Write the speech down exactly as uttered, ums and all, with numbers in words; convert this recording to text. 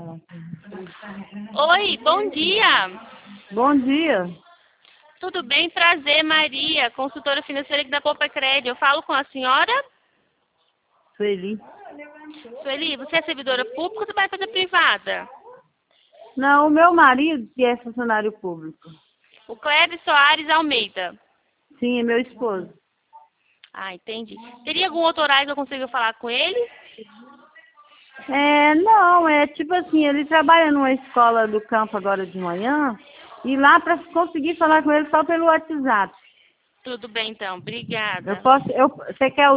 Oi, bom dia. Bom dia. Tudo bem? Prazer, Maria, consultora financeira aqui da Poupa Crédito. Eu falo com a senhora? Sueli. Sueli, você é servidora pública ou você vai fazer privada? Não, o meu marido, que é funcionário público. O Cléber Soares Almeida. Sim, é meu esposo. Ah, entendi. Teria algum outro horário que eu consiga falar com ele? É, não, é tipo assim, ele trabalha numa escola do campo agora de manhã, e lá para conseguir falar com ele só pelo WhatsApp. Tudo bem, então. Eu Obrigada. posso, eu, você quer o